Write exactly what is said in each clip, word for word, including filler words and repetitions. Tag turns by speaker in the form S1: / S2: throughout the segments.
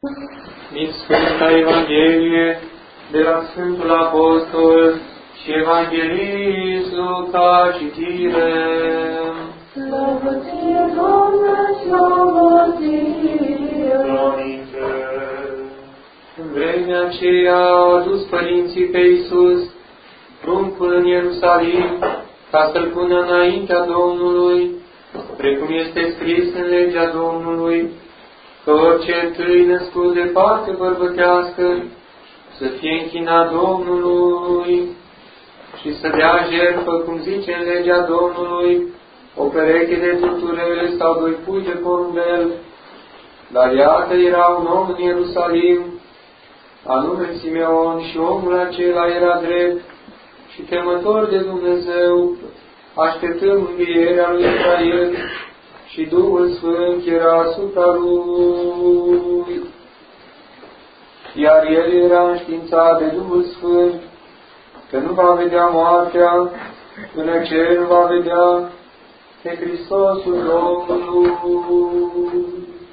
S1: Din Sfânta Evanghelie de la Sfântul Apostol și Evanghelist Luca, citire.
S2: Slavă ție, Doamne, slavă ție!
S1: Părinte! În vremea aceea au adus părinții pe Iisus pruncul în Ierusalim ca să-l pună înaintea Domnului, precum este scris în legea Domnului, că orice întâi născut de parte bărbătească să fie închinat Domnului și să dea jertfă, cum zice în legea Domnului, o pereche de turturele sau doi pui de porumbel. Dar iată, era un om în Ierusalim, anume Simeon, și omul acela era drept și temător de Dumnezeu, așteptând învierea lui Israel, și Duhul Sfânt era asupra lui. Iar el era înștiințat de Duhul Sfânt că nu va vedea moartea până ce nu va vedea pe Hristosul Domnului.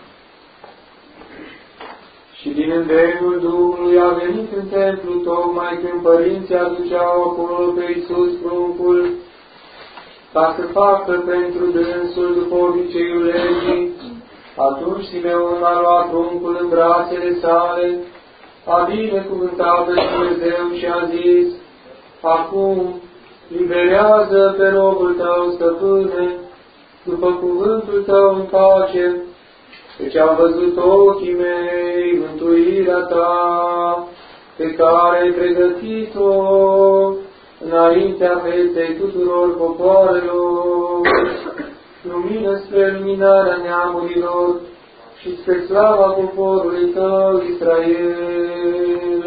S1: Și din îndemnul Duhului a venit în templu tocmai când părinții aduceau acolo pe Iisus pruncul, ca să facă pentru dânsul după obiceiul legii. Atunci Simeon a luat pruncul în brațele sale, a binecuvântat pe Dumnezeu și a zis: acum liberează pe robul tău, stăpâne, după cuvântul tău în pace, căci am văzut ochii mei mântuirea ta, pe care ai pregătit-o înaintea feței tuturor popoarelor, lumină spre luminarea neamurilor și spre slava poporului tău, Israel.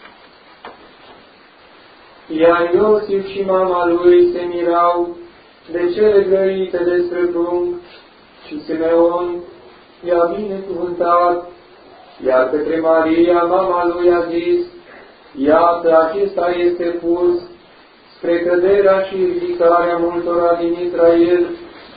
S1: Iar Iosif și mama lui se mirau de cele grăite despre prunc, și Simeon i-a binecuvântat, iar către Maria, mama lui, a zis: iată, acesta este pus spre căderea și ridicarea multora din Israel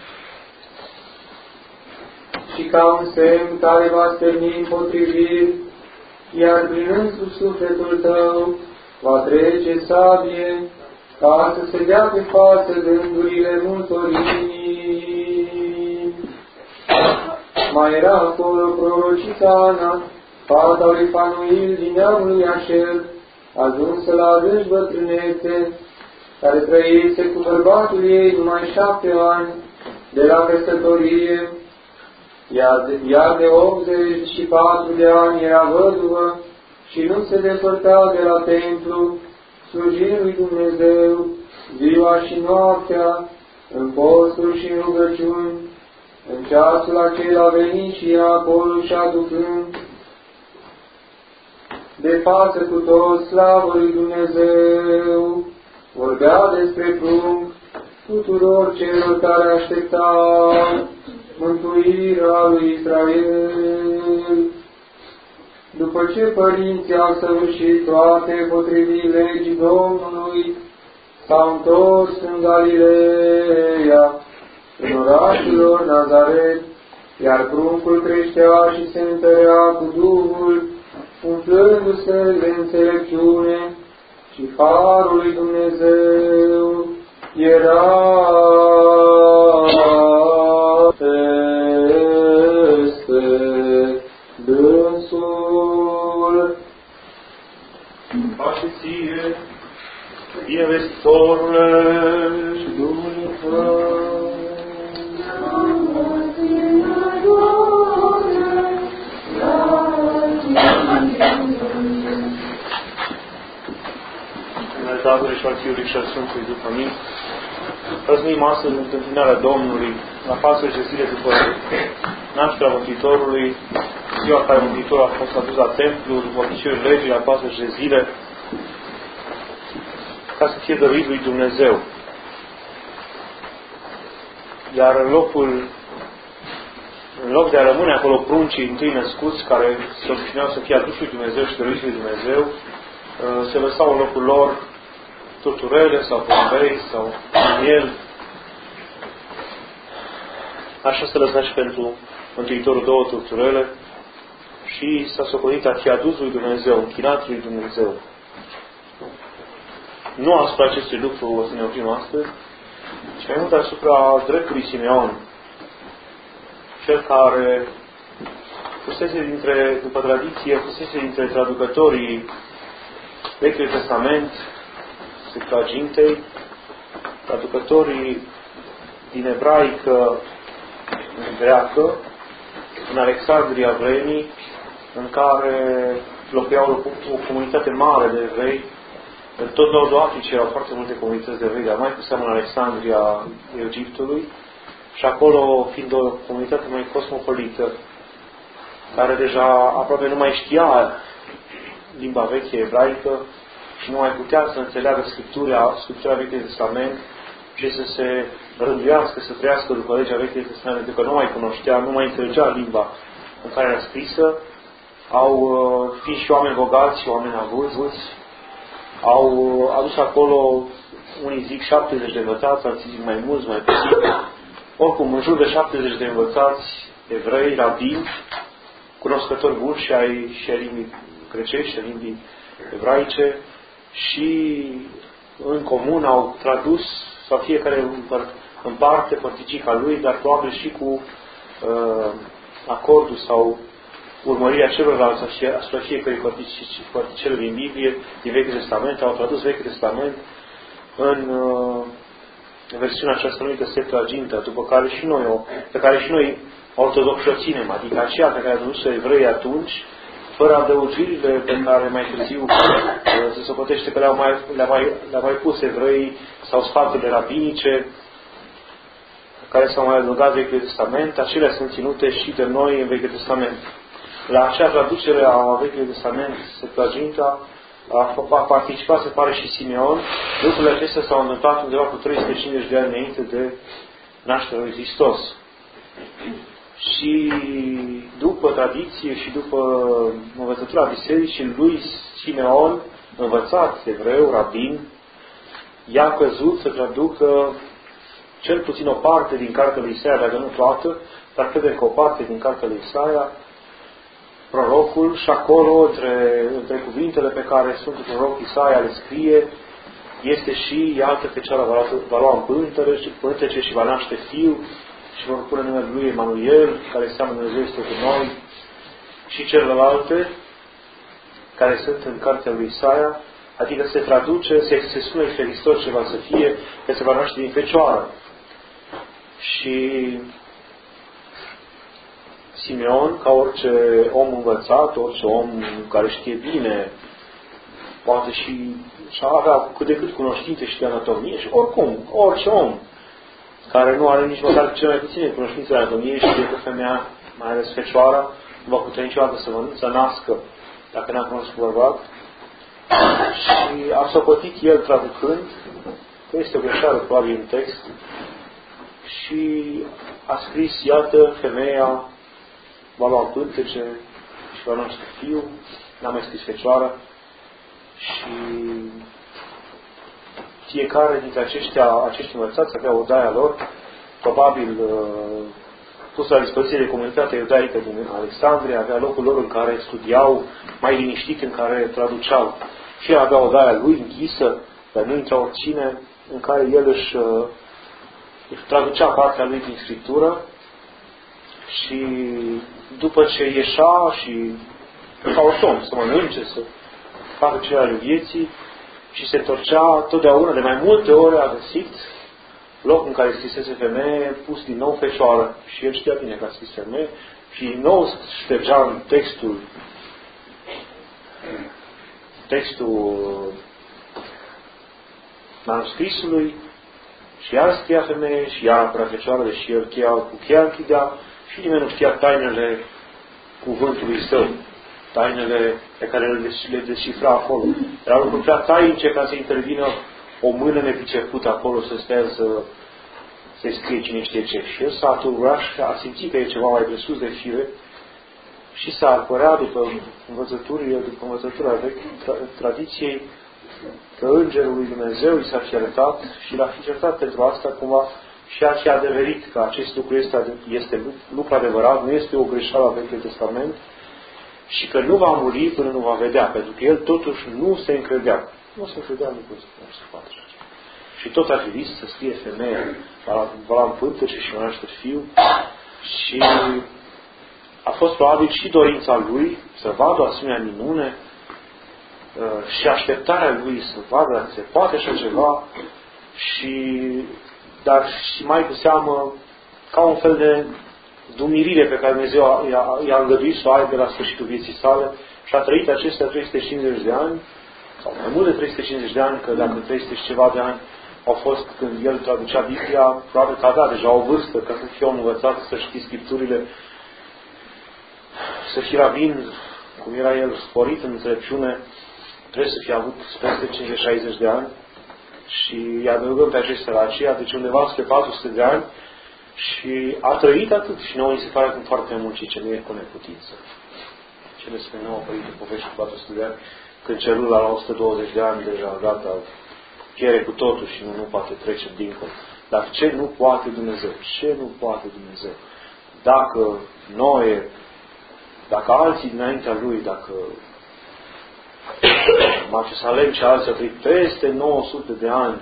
S1: și ca un semn care va stârni împotriviri, iar prin însuși sufletul tău va trece sabie, ca să se dea pe față gândurile multor inimi. Mai era acolo prorocița Ana, fata lui Fanuil din neamul lui Așer, ajunsă la adânci bătrânețe, care trăise cu bărbatul ei numai șapte ani de la căsătorie, iar de, iar de optzeci și patru de ani era văduvă și nu se depărta de la templu, slujind lui Dumnezeu ziua și noaptea, în posturi și în rugăciuni. În ceasul acela a venit și ea acolo și aducând de față cu toți slavă lui Dumnezeu, vorbea despre prunc tuturor celor care așteptau mântuirea lui Israel. După ce părinții au săvârșit toate potrivit legii Domnului, s-au întors în Galileea, în orașul lor Nazaret, iar pruncul creștea și se întărea cu Duhul, umplându-se de înțelepciune, și harul lui Dumnezeu era peste dânsul.
S3: Pace ție, binevestitorule,
S1: și Duhul tău.
S3: În Tatălui și al Fiului și al Sfântului Duh, amin. Răznim astăzi în întâmpinarea Domnului, la patruzeci zile după nașterea Mântuitorului, ziua care Mântuitorul a fost adus la templu, după obiceiul legii, la patruzeci de zile, ca să fie dăruit lui Dumnezeu. Iar în locul, în loc de a rămâne acolo pruncii întâi născuți, care se obișnuiau să fie aduși lui Dumnezeu și dăruiți lui Dumnezeu, se lăsau în locul lor turturele sau porumbei sau miel. Așa se lăsa și pentru Mântuitorul două turturele și s-a socotit a fi adus lui Dumnezeu, închinat lui Dumnezeu. Nu asupra acestui lucru o să ne oprim astăzi, ci mai mult asupra dreptului Simeon, cel care fusese dintre, după tradiție, fusese dintre traducătorii Vechiului Testament, Septuagintei, traducătorii din ebraică în greacă, în Alexandria vremii, în care locuiau o comunitate mare de evrei. În tot nordul Africii erau foarte multe comunități de evrei, dar mai cu seamă în Alexandria Egiptului, și acolo fiind o comunitate mai cosmopolită, care deja aproape nu mai știa limba veche ebraică și nu mai putea să înțeleagă Scriptura, Scriptura Vechiului Testament și să se rânduiască, să trăiască după legea Vechiului Testament, pentru că nu mai cunoștea, nu mai înțelegea limba în care era scrisă. Au, fiind și oameni bogați și oameni avuți, au adus acolo, unii zic șaptezeci de învățați, alții zic mai mulți, mai puțini. Oricum, în jur de șaptezeci de învățați evrei, rabini, cunoscători buni și ai, și ai limbii grecești, și ai limbii ebraice, și în comun au tradus, sau fiecare în parte, părticica lui, dar probabil și cu uh, acordul sau urmărirea celorlalți asupra fiecărui părticele din Biblie, din Vechiul Testament, au tradus Vechiul Testament în uh, versiunea aceasta numită Septuaginta, după care și noi, pe care și noi ortodoxi o ținem, adică aceea pe care a dus evrei atunci, fără adăugirile pe care mai târziu se socotește că le-au mai, le mai, le mai pus evrei sau sfaturile rabinice, care s-au mai adăugat Vechiul Testament, acelea sunt ținute și de noi în Vechiul Testament. La acea traducere a Vechiului Testament, Septuaginta, a participat, se pare, și Simeon. Lucrurile acestea s-au întâmplat undeva cu trei sute cincizeci de ani înainte de nașterea lui Hristos. Și după tradiție și după învățătura bisericii, lui Simeon, învățat evreu, rabin, i-a căzut să traducă cel puțin o parte din cartea lui Isaia, dacă nu toată, dar credem că o parte din cartea lui Isaia, prorocul, și acolo, între, între cuvintele pe care Sfântul Proroc Isaia le scrie, este și, iată, Fecioara va, va lua în pântece și va naște fiu și vor pune numele lui Emanuel, care înseamnă Dumnezeu este cu noi, și celelalte care sunt în cartea lui Isaia, adică se traduce, se, se spune despre Hristos ce va să fie, că se va naște din Fecioară. Și Simeon, ca orice om învățat, orice om care știe bine, poate și, și avea cât de cât cunoștințe și de anatomie, și oricum, orice om care nu are nici măcar cel mai puține cunoștințe de anatomie, știe că femeia, mai ales fecioara, nu va putea niciodată să, să nască dacă n-a cunoscut bărbat. Și a socotit el traducând, că este o greșeală probabil în text, și a scris, iată, femeia va lua pântece și va naște fiu, n-a mai scris fecioară, și fiecare dintre aceștia, acești învățați avea o daia lor, probabil uh, pusă la dispoziție de comunitatea iudaică din Alexandria, avea locul lor în care studiau, mai liniștit, în care traduceau. Și el avea o daia lui închisă, dar nu intra oricine, în care el își, uh, își traducea partea lui din Scriptură, și după ce ieșea și ca o somn, să mănânce, să facă cele ale vieții, și se întorcea totdeauna, de mai multe ori a găsit loc în care scrisese femeie, pus din nou fecioară. Și el știa bine că a scris femeie, și din nou ștergea în textul textul manuscrisului și iar scria femeie și iar apărea fecioară, deși el cheia, cu cheia închidea și nimeni nu știa tainele cuvântului său, tainele pe care le descifra acolo. Erau lucruri prea tainice ca să intervină o mână nepricepută acolo să stea să se scrie cine știe ce. Și el s-a tulburat și a simțit că e ceva mai presus de fire și s-a apărea după învățăturile, după învățătura tradiției, că Îngerul lui Dumnezeu i s-a fi arătat și l-a fi certat pentru asta cumva și a fi adeverit că acest lucru este, este lucru adevărat, nu este o greșeală a Vechiului Testament, și că nu va muri până nu va vedea, pentru că el totuși nu se încredea. Nu se încredea, nu poate să facă așa. Și tot ar fi vis să scrie femeia, va la împântece și va naște fiu. Și a fost probabil și dorința lui să vadă o asemenea minune și așteptarea lui să vadă dacă se poate așa ceva, și, dar și mai cu seamă ca un fel de dumirire pe care Dumnezeu i-a, i-a îngăduit să o aibă la sfârșitul vieții sale și a trăit acestea trei sute cincizeci de ani, sau mai mult de trei sute cincizeci de ani, că dacă trei sute și ceva de ani au fost când el traducea Biblia, probabil că avea deja o vârstă, ca să fie om învățat, să știe Scripturile, să fie rabin, cum era el sporit în înțelepciune, trebuie să fie avut peste cincizeci șaizeci de ani, și îi adăugăm pe aceștia la aceea, deci undeva spre patru sute de ani, și a trăit atât. Și nouă îi se pare cum foarte mult și ce nu e cu neputință. Ce le spune nouă Părinte Povești cu patru sute de ani, când celula la o sută douăzeci de ani deja gata, pierde cu totul și nu, nu poate trece dincolo. Dar ce nu poate Dumnezeu? Ce nu poate Dumnezeu? Dacă noi, dacă alții dinaintea Lui, dacă Matusalem și alții au trăit peste nouă sute de ani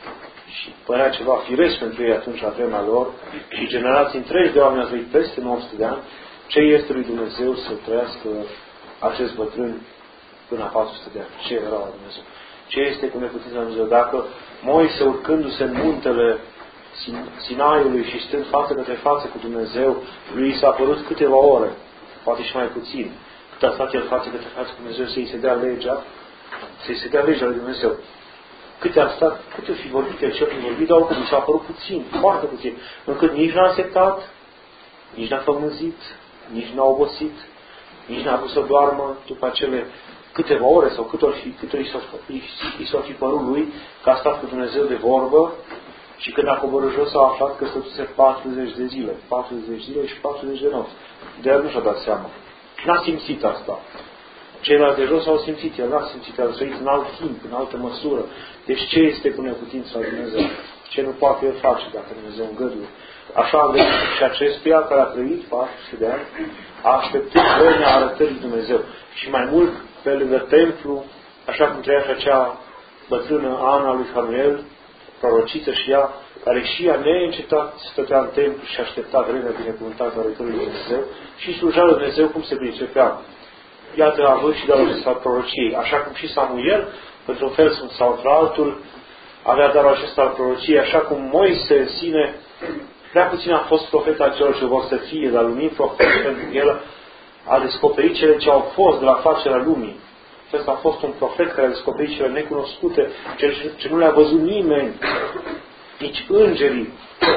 S3: și părea ceva firesc pentru ei atunci la vremea lor, și generații întregi de oameni au trăit peste nouă sute de ani, ce este lui Dumnezeu să trăiască acest bătrân până la patru sute de ani? Ce era la Dumnezeu? Ce este cu neputința lui Dumnezeu? Dacă Moise, urcându-se în muntele Sinaiului și stând față către față cu Dumnezeu, lui s-a părut câteva ore, poate și mai puțin, cât a stat el față către față cu Dumnezeu să-i se dea legea, să-i se dea legea lui Dumnezeu. Cât a stat, cât o fi vorbit el, ce fi vorbit, dar oricum s-a părut puțin, foarte puțin, încât nici n-a însetat, nici n-a fămânzit, nici n-a obosit, nici n-a vrut să doarmă după acele câteva ore sau cât ori fi, cât ori i s-o fi părut lui, că a stat cu Dumnezeu de vorbă, și când a coborât jos a aflat că stătuse patruzeci de zile, patruzeci de zile și patruzeci de nopți. De el nu și-a dat seama. N-a simțit asta. Ceilalți de jos au simțit, el n-a simțit, el a trăit în alt timp, în altă măsură. Deci ce este cu neputința lui Dumnezeu? Ce nu poate el face dacă Dumnezeu îngăduie? Așa a găsit și acestuia care a trăit patru sute de ani, a așteptat vremea arătării Dumnezeu. Și mai mult, pe lângă templu, așa cum trăia și acea bătrână Ana lui Fanuel, prorociță și ea, care și ea neîncetat stătea în templu și aștepta vremea binecuvântată a arătării lui Dumnezeu și slujea lui Dumnezeu cum se pricepea. Iată, a avut și darul acesta al prorociei. Așa cum și Samuel, într-un fel sau într-altul, avea darul acesta al prorociei, așa cum Moise în sine, prea puțin a fost profet al celor ce vor să fie, dar lumii profet, pentru că el a descoperit cele ce au fost de la facerea lumii. Acesta a fost un profet care a descoperit cele necunoscute, cele ce nu le-a văzut nimeni, nici îngerii.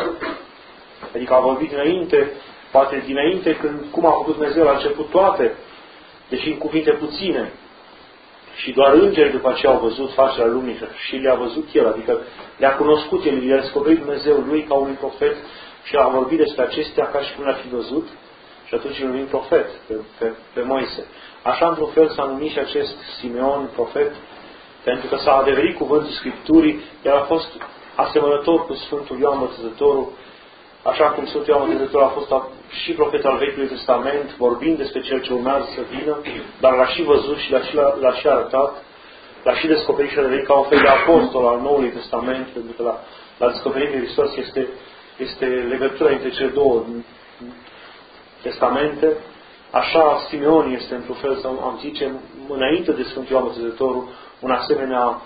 S3: Adică a vorbit dinainte, poate dinainte, când, cum a făcut Dumnezeu la început toate, deși în cuvinte puține. Și doar îngerii după aceea au văzut facerea lumii și le-a văzut el, adică le-a cunoscut el, le-a descoperit Dumnezeu lui ca unui profet și a vorbit despre acestea ca și cum le-a fi văzut și atunci îl numim profet pe, pe, pe Moise. Așa, într-un fel, s-a numit și acest Simeon profet, pentru că s-a adeverit cuvântul Scripturii, el a fost asemănător cu Sfântul Ioan Botezătorul, așa cum Sfântul Ioan Botezătorul a fost și profet al Vechiului Testament, vorbind despre cel ce urmează să vină, dar l-a și văzut și l-a și, l-a și arătat, l-a și descoperit și a devenit ca un fel de apostol al Noului Testament, pentru că la, la descoperirea de Hristos este, este legătura între cele două testamente. Așa, Simeon este, într-un fel, să am zice, înainte de Sfântul Ioan Botezătorul, un asemenea,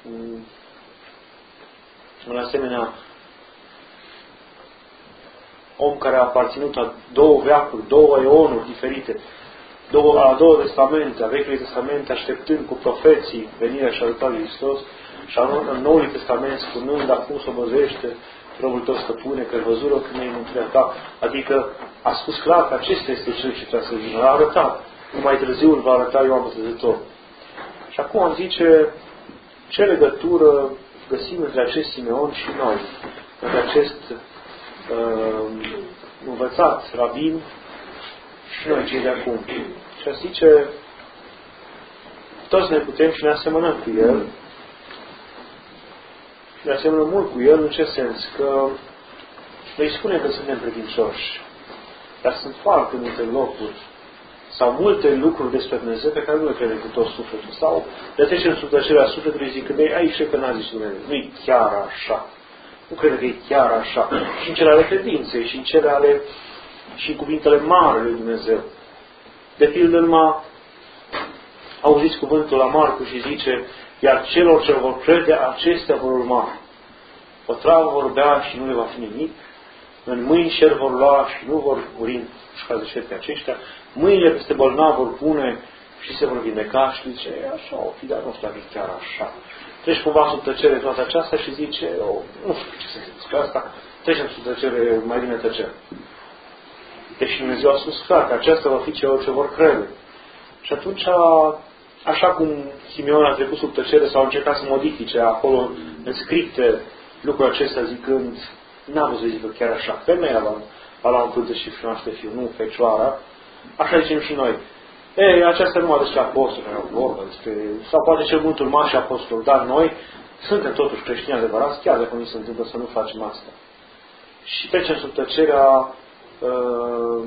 S3: un asemenea om care a aparținut la două veacuri, două eonuri diferite, două, la două testamente, a Vechiului Testament, așteptând cu profeții venirea și arătarea lui Hristos, și în Noul Testament, spunând acum să văzește robul tău, stăpâne, că văzură când e mântuirea ta. Adică a spus clar că acesta este cel ce trebuie să vină. L-a arătat. Mai târziu îl va arăta Ioan Botezătorul. Și acum am zice, ce legătură găsim între acest Simeon și noi, între acest uh, învățat rabin și noi cei de acum. Și a zice, toți ne putem și ne asemănăm cu el. Ne asemănăm mult cu el, în ce sens? Că noi spunem că suntem credincioși, dar sunt foarte multe locuri, sau multe lucruri despre Dumnezeu pe care nu le crede cu tot sufletul. Sau le trecem sub tăcerea sufletului zicând, ei, aici cred că n-a zis Dumnezeu. Nu-i chiar așa. Nu cred că e chiar așa. Și în cele ale credinței, și în cele ale, și în cuvintele mari lui Dumnezeu. De pildă, numai auziți cuvântul la Marcu și zice, iar celor ce vor crede, acestea vor urma. O travă vor bea și nu le va fi nimic. În mâini șer vor lua și nu vor muri în șcază pe aceștia. Mâinile peste bolnav vor pune și se vor vindeca și zice, e așa, o fi, dar nu știu dacă e chiar așa. Treci cumva sub tăcere toată aceasta și zice, oh, nu știu ce să zic despre asta, trecem sub tăcere, mai bine tăcere. Deci Dumnezeu a spus clar că aceasta va fi celor ce vor crede. Și atunci, așa cum Simeon a trecut sub tăcere sau a încercat să modifice acolo în scripte lucrul acesta zicând, n-a vrut să zică chiar așa, femeia va, va lua în pânză și naște fiul, nu fecioara, așa zicem și noi. Ei, aceasta numai despre apostoli, vorba despre, sau poate cel mult urmași apostoli, dar noi suntem totuși creștini adevărați, chiar dacă nu se întâmplă să nu facem asta. Și trecem sub tăcerea uh,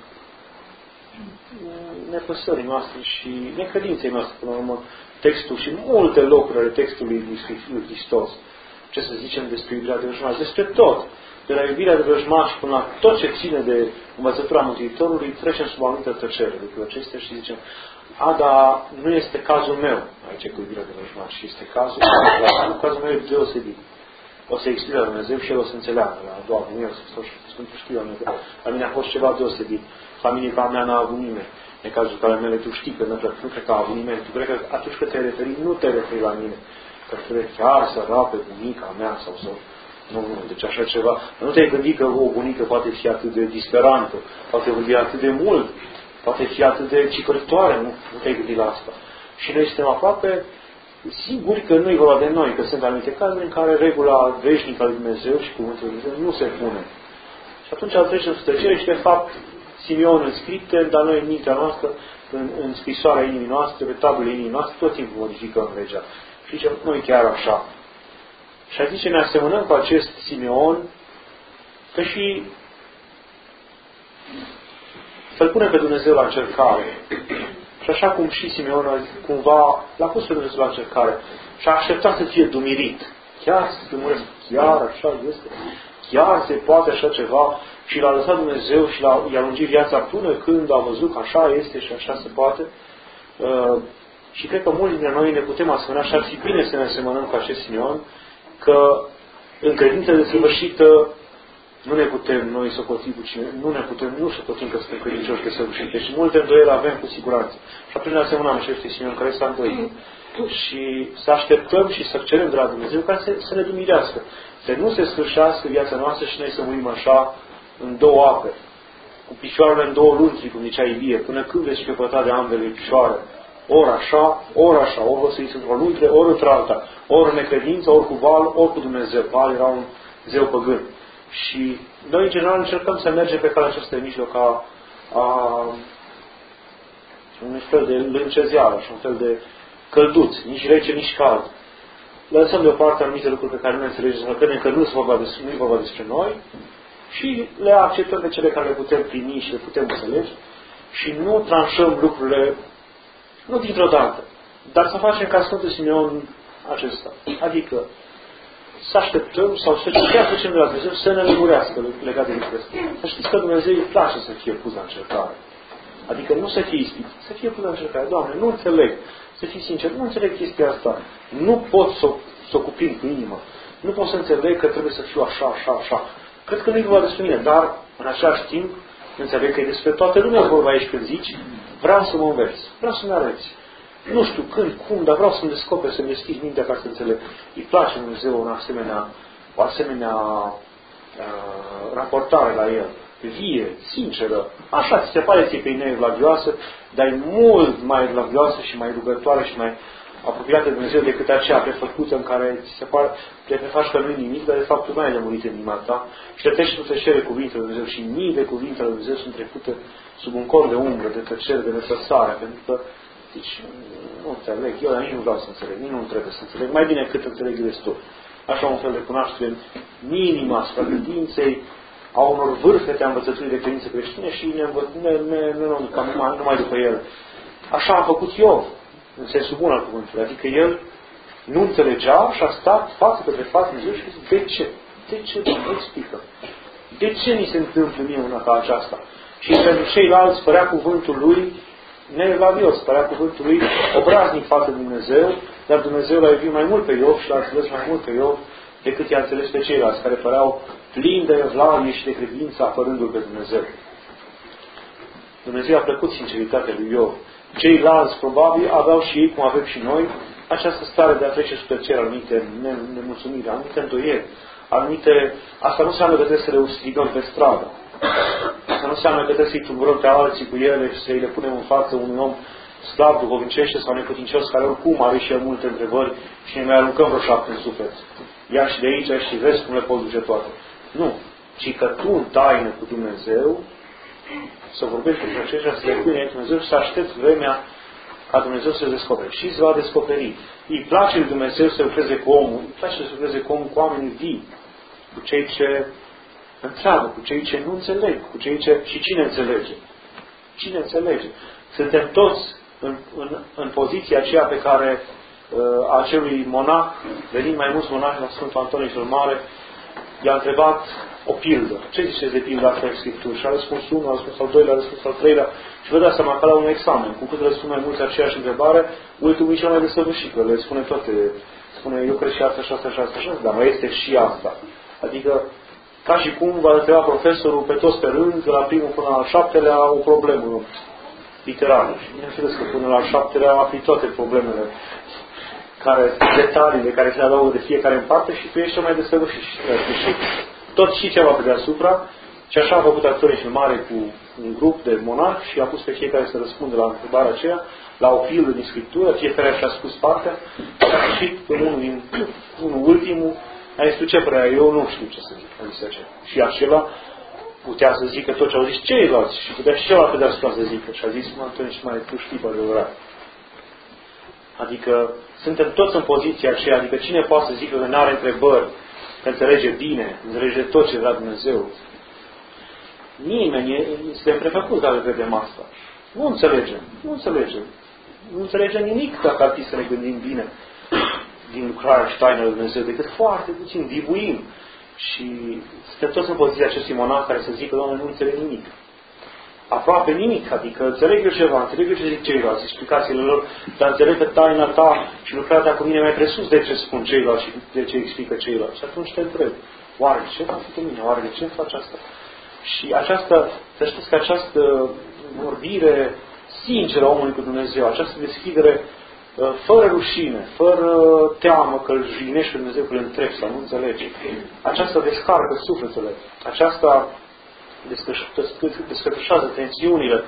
S3: nepăsării noastre și necredinței noastre, până la urmă, textul și multe locuri ale textului lui Hristos. Ce să zicem despre iubirea de vrăjmași? Despre tot. De la iubirea de vrăjmași până la tot ce ține de învățătura Mântuitorului, trecem sub o anumită tăcere lucrurile acestea și zicem, a, dar nu este cazul meu aici cu iubirea de vrăjmași, este cazul meu, cazul meu e deosebit. O să explice la Dumnezeu și El o să înțeleagă la a doua venire, o să spun, Sfântul știu, la mine a fost ceva deosebit. Familia mea n-a avut nimeni. În cazul care mele tu știi că nu cred că a avut nimeni. Tu cred că atunci când te referi, nu te referi la mine. Că trebuie chiar să rape bunica mea sau să... Nu, nu, deci așa ceva. Nu te-ai gândit că o bunică poate fi atât de disperantă, poate fi atât de mult, poate fi atât de cicăritoare, nu, nu te-ai gândit la asta. Și noi suntem aproape siguri că nu e vorba de noi, că sunt anumite cazuri în care regula veșnică a lui Dumnezeu și cuvântul lui Dumnezeu nu se pune. Și atunci al trecem sub tăcere și de fapt Simeon în scripte, dar noi în mintea noastră, în, în scrisoarea inimii noastre, pe tablele inimii noastre, tot timpul modificăm legea. Și zicem, nu e chiar așa. Și a zice, ne asemănăm cu acest Simeon, că și să-L pune pe Dumnezeu la încercare. Și așa cum și Simeon cumva l-a pus pe Dumnezeu la încercare și a așteptat să fie dumirit. Chiar să se muresc, chiar așa este. Chiar se poate așa ceva și l-a lăsat Dumnezeu și l-a, i-a lungit viața până când a văzut că așa este și așa se poate. Uh, și cred că mulți dintre noi ne putem asemăna și ar fi bine să ne asemănăm cu acest Simeon, că în credință desăvârșită nu ne putem noi socoti cu cine, nu ne putem, nu socotim că suntem credincioși desăvârșite și multe îndoieli avem cu siguranță. Și atunci ne asemănăm acestui Simeon care s-a îndoit. Și să așteptăm și să cerem de la Dumnezeu ca să, să ne dumirească. Să nu se sfârșească viața noastră și noi să murim așa în două ape, cu picioarele în două luntri, cum zicea Ilie, până când veți șchiopăta de ambele picioare. Ori așa, ori așa, ori vă să-i într-o luntre, ori într-alta, ori în necredință, ori cu Val, ori cu Dumnezeu. Val era un zeu păgân. Și noi, în general, încercăm să mergem pe calea aceasta de mijloc a, a un fel de lâncezeală și un fel de călduț, nici rece, nici cald. Lăsăm deoparte anumite lucruri pe care nu le înțelegem, să credem că nu e vorba despre, nu e vorba despre noi și le acceptăm pe cele care le putem primi și le putem înțelege și nu tranșăm lucrurile, nu dintr-o dată, dar să facem ca Sfântul Simeon acesta. Adică să așteptăm sau să chiar facem de la Dumnezeu să ne lămurească legat de lucrurile astea. Să știți că Dumnezeu îi place să fie pus la încercare. Adică nu să fie ispit, să fie pus la încercare. Doamne, nu înțeleg. Să fii sincer, nu înțeleg chestia asta. Nu pot să, să o cuprind cu inima. Nu pot să înțeleg că trebuie să fiu așa, așa, așa. Cred că nu e vorba despre mine, dar în același timp înțeleg că e despre toată lumea vorba aici când zici, vreau să mă înveți, vreau să-mi arăți. Nu știu când, cum, dar vreau să-mi descoperi, să-mi deschid mintea ca să înțeleg. Îi place Dumnezeu un asemenea, o asemenea uh, raportare la El. Vie, sinceră, așa ți se pare ție că e neevlavioasă, dar e mult mai evlavioasă și mai rugătoare și mai apropiată de Dumnezeu decât aceea prefăcută în care ți se pare, te prefaci că nu e nimic, dar de fapt tu nu ai lămurit în inima ta și te treci să cere cuvintele de Dumnezeu și mii de cuvinte ale Dumnezeu sunt trecute sub un cor de umbră, de tăcere, de nepăsare, pentru că zici, nu înțeleg, eu dar nici nu vreau să înțeleg, nici nu trebuie să înțeleg, mai bine cât înțeleg destul. Așa un fel de cunoaștere minimă asupra credinței, a unor vârfete a învățăturii de credință creștine și ne, ne, ne, ne ducăm numai, numai după el. Așa a făcut Iov, în sensul bun al cuvântului. Adică el nu înțelegea și a stat față către față în Dumnezeu și a zis, de ce? De ce, Doamne, explică? De ce ni se întâmplă mie una ca aceasta? Și pentru ceilalți părea cuvântul lui neevlavios, părea cuvântul lui obraznic față de Dumnezeu, dar Dumnezeu l-a iubit mai mult pe Iov și l-a înțeles mai mult pe Iov decât i-a înțeles pe ceilalți, care păreau plini de evlavie și de credință apărându-L pe Dumnezeu. Dumnezeu a plăcut sinceritatea lui Iov. Ceilalți, probabil, aveau și ei, cum avem și noi, această stare de a trece sub cer, anumite nemulțumiri, anumite îndoieri, anumite... Asta nu înseamnă că trebuie să le strigăm pe stradă. Asta nu înseamnă că trebuie să-i tulburăm pe alții cu ele și să-i le punem în față unui om slab, duhovnicește sau neputincios, care oricum are și el multe întrebări și ne mai aruncăm vreo șapte în suflet. Ia și de aici și vezi cum le poți duce toate. Nu. Ci că tu în taină cu Dumnezeu să vorbești cu aceștia, să le pui înainte Dumnezeu și să aștepți vremea ca Dumnezeu să se descopere. Și îți va descoperi. Îi place lui Dumnezeu să lucreze cu omul, îi place să lucreze cu omul, cu oamenii vii, cu cei ce întreabă, cu cei ce nu înțeleg, cu cei ce... Și cine înțelege? Cine înțelege? Suntem toți în, în, în poziția aceea pe care uh, a acelui monah, venind mai mulți monahi la Sfântul Antonie cel Mare, i-a întrebat o pildă. Ce ziceți de pildă asta în Scriptură? Și a răspuns unul, a răspuns al doilea, a răspuns al treilea. Și vă dați seama că la un examen, cu cât răspund mai mulți aceeași întrebare, ultimul e cel mai desăvârșit, că le spune toate. Spune, eu cred și asta, și asta, și asta, și asta, dar mai este și asta. Adică, ca și cum va întreba profesorul pe toți pe rând, de la primul până la al șaptelea, o problemă literară. Și bineînțeles că până la al șaptelea afli toate problemele, care, detaliile care se adaugă de fiecare în parte și tu ești cel mai desăvârșit. Și tot și ceva pe deasupra. Și așa a făcut Antonie cel Mare cu un grup de monahi și a pus pe fiecare să răspundă la întrebarea aceea, la o pildă din Scriptură, fiecare și-a spus partea, și a sfârșit pe unul din unul ultimul, a zis, tu ce prea, eu nu știu ce să zic, a zis aceea. Și acela putea să zică tot ce au zis ceilalți și putea și celălalt pe deasupra să zică. Și a zis, mă, Antonie cel Mare, tu știi pe adevărat. Adică suntem toți în poziția aceea, adică cine poate să zică că nu are întrebări, că înțelege bine, înțelege tot ce vrea Dumnezeu. Nimeni este prefăcut dacă credem asta. Nu înțelegem. Nu înțelegem. Nu înțelegem nimic dacă ar fi să ne gândim bine din lucrarea și taina lui Dumnezeu, decât foarte puțin dibuim. Și suntem toți în poziția acestui monah care să zică, Doamne, nu înțeleg nimic. Aproape nimic. Adică înțeleg eu ceva, înțeleg eu ce zic ceilalți, explicațiile lor, dar înțeleg că taina ta și lucrarea ta cu mine mai presus de ce spun ceilalți și de ce explică ceilalți. Și atunci te întreb, oare ce fac cu mine? Oare de ce faci asta? Și această, să știți că această vorbire sinceră a omului cu Dumnezeu, această deschidere fără rușine, fără teamă că îl jignești pe Dumnezeu, că îl întrebi sau nu înțelege, aceasta descarcă sufletele, aceasta descătușează tensiunile,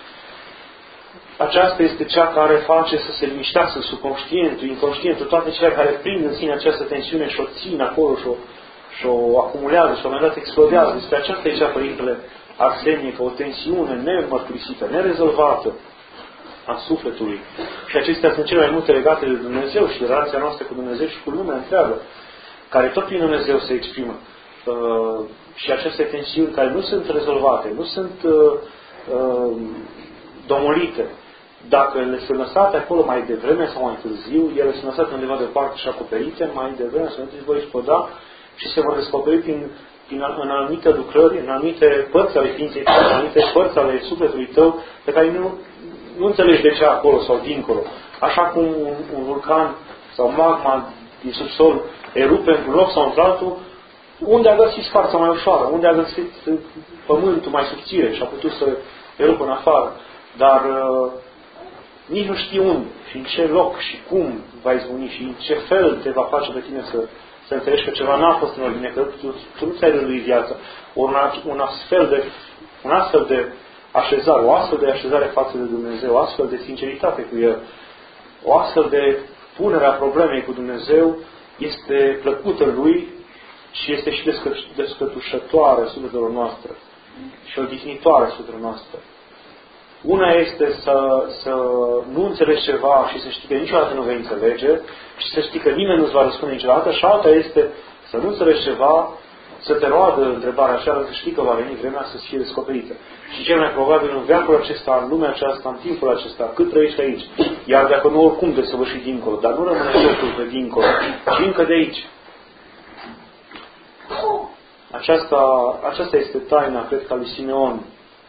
S3: aceasta este cea care face să se liniștească subconștientul, inconștientul, toate cele care prind în sine această tensiune și o țin acolo și o și o acumulează și la un moment dat explodează. Despre aceasta e cea, Părintele Arsenie, că o tensiune nemărturisită, nerezolvată a sufletului. Și acestea sunt cele mai multe legate de Dumnezeu și de relația noastră cu Dumnezeu și cu lumea întreagă, care tot prin Dumnezeu se exprimă. Uh, și aceste tensiuni care nu sunt rezolvate, nu sunt uh, uh, domolite, dacă le sunt lăsate acolo mai devreme sau mai târziu, ele sunt lăsate undeva departe și acoperite, mai devreme sau mai târziu vor exploda și se vor descoperi prin, prin, în anumite lucrări, în anumite părți ale ființei tale, în anumite părți ale sufletului tău, pe care nu, nu înțelegi de ce acolo sau dincolo. Așa cum un, un vulcan sau magma din subsol erupe într-un loc sau într-altul, unde a găsit sparța mai ușoară, unde a găsit pământul mai subțire și a putut să erupă în afară. Dar uh, nici nu știi unde și în ce loc și cum va izbuni și în ce fel te va face pe tine să să înțelegi că ceva n-a fost în ordine, că tu, tu nu ți-ai rânduit viața. Ori un, un, astfel de, un astfel de așezare, o astfel de așezare față de Dumnezeu, o astfel de sinceritate cu El, o astfel de punere a problemei cu Dumnezeu este plăcută Lui și este și descă, descătușătoare sufletelor noastre și odihnitoare sufletelor noastre. Una este să, să nu înțelegi ceva și să știi că niciodată nu vei înțelege și să știi că nimeni nu-ți va răspunde niciodată și alta este să nu înțelegi ceva să te roadă întrebarea așa, să știi că va veni vremea să fie descoperită. Și cel mai probabil în veacul acesta, în lumea aceasta, în timpul acesta, cât trăiești aici, iar dacă nu oricum de săvârșit dincolo, dar nu rămâne totul pe dincolo, ci încă de aici. Aceasta, aceasta este taina, cred că, a lui Simeon.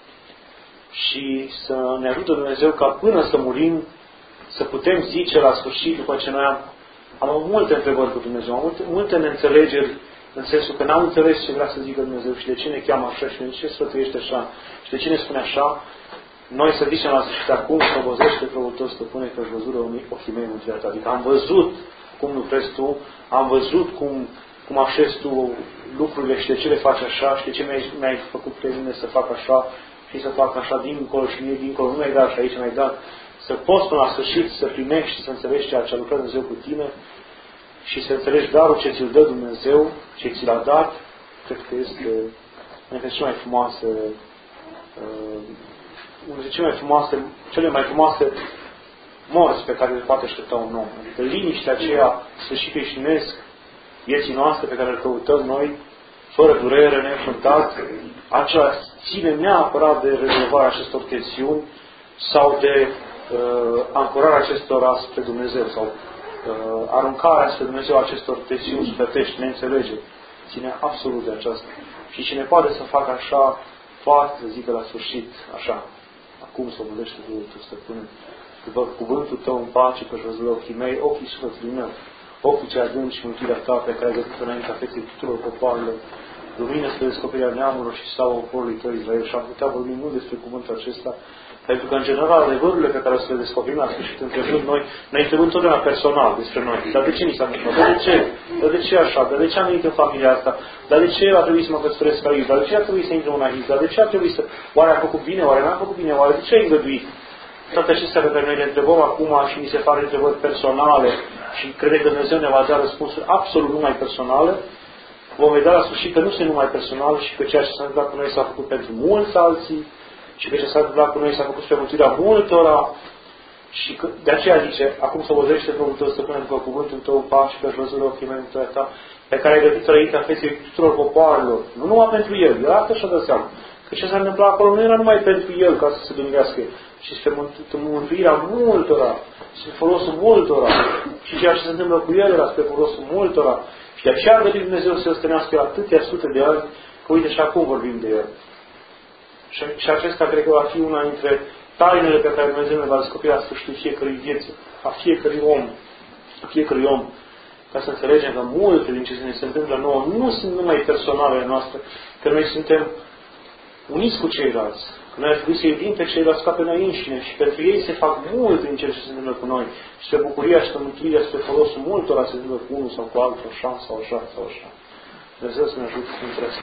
S3: Și să ne ajută Dumnezeu ca până să murim, să putem zice la sfârșit, după ce noi am, am avut multe întrebări cu Dumnezeu, am multe, multe neînțelegeri, în sensul că n-am înțeles ce vrea să zică Dumnezeu și de ce ne cheamă așa și de ce sfătuiește așa și de ce ne spune așa, noi să zicem la sfârșit acum, slăbozește Fiul tău, stăpâne, că își văzură ochii mei mântuirea ta. Adică am văzut cum lucrezi tu, am văzut cum, cum așezi tu lucrurile și de ce le faci așa și de ce mi-ai, mi-ai făcut pe mine să fac așa și să fac așa dincolo și mie dincolo, nu mi-ai dat și aici mi-ai dat. Să poți până la sfârșit să primești și să înțelegi ceea ce a lucrat Dumnezeu cu tine și să înțelegi darul ce ți-l dă Dumnezeu, ce ți l-a dat, cred că este una dintre cele mai frumoase, uh, una dintre cele mai frumoase, cele mai frumoase morți pe care le poate aștepta un om. Adică liniștea aceea, sfârșit creștinesc, vieții noastre pe care le căutăm noi, fără durere, neînfruntat, acela ține neapărat de rezolvarea acestor tensiuni sau de uh, ancorarea acestora spre Dumnezeu sau uh, aruncarea spre Dumnezeu acestor tensiuni sufletești, neînțelegeri. Ține absolut de aceasta. Și cine poate să facă așa, poate să zică la sfârșit, așa, acum să vădește Dumnezeu, tu stăpâne, după cuvântul tău în pace, că-și văzut ochii mei, ochii sufletului meu, ochii ce adânc și mântuirea ta pe care ai găsit înaintea feței tuturor popoarelor, lumină spre descoperirea neamurilor și slavă poporului tău Israel. Și am putea vorbi mult despre cuvântul acesta, pentru că, în general, adevărurile pe care o să le descoperim la sfârșit întrebând noi, ne întrebăm totdeauna personal despre noi. Dar de ce ni s-a întâmplat? Dar de ce? Dar de ce așa? Dar de ce am venit în familia asta? Dar de ce a trebuit să mă căsătoresc aici? Dar de ce a trebuit să intru în aici? Dar de ce a trebuit să... Oare am făcut bine? Oare n-am făcut bine? Oare de ce ai îngăduit? Toate acestea pe care noi le întrebăm acum și ni se fac întrebări personale și cred că Dumnezeu ne va da răspunsuri absolut numai personale, vom vedea la sfârșit că nu sunt numai personale și că ceea ce s-a întâmplat cu noi s-a făcut pentru mulți alții și că ce s-a întâmplat cu noi s-a făcut spre mântuirea multora și că, de aceea zice, acum să văzește Fiul tău, stăpâne, după cuvântul tău, pace, că-și văzut ochii mei mântuirea ta, pe care ai găsit trăită a feței tuturor popoarelor, nu numai pentru el, el asta și-a dat seama. Că ce s-a întâmplat acolo nu era numai pentru el ca să se dumirească, ci spre mântuirea multora, spre folosul multora. Și ceea ce se întâmplă cu el era spre folosul multora. Și de aceea a găsit Dumnezeu să-l stănească atâtea sute de ani, că uite și acum vorbim de el. Și, și acesta cred că va fi una dintre tainele pe care Dumnezeu ne va descoperi la sfârșitul fiecărui vieți, a fiecărui om, a fiecărui om, ca să înțelegem că multe din ce ne se întâmplă nouă nu sunt numai personalele noastre, că noi suntem uniți cu ceilalți. Că noi ar trebui să iubim pe ceilalți ca pe noi înșine și pentru ei se fac multe din ceea ce se întâmplă cu noi. Și spre bucuria și spre mântuirea, spre folosul multora se întâmplă cu unul sau cu altul, așa sau așa sau așa. Dumnezeu să ne ajute să